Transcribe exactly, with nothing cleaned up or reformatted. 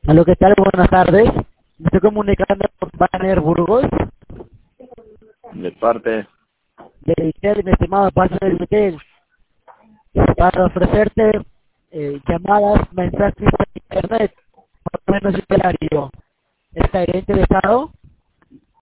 Hola, ¿qué tal? Buenas tardes. Me estoy comunicando con Banner Burgos, De parte, de Vitel, mi estimado paso del Vitel, para ofrecerte eh, llamadas, mensajes de internet, por lo menos el horario. ¿Está interesado?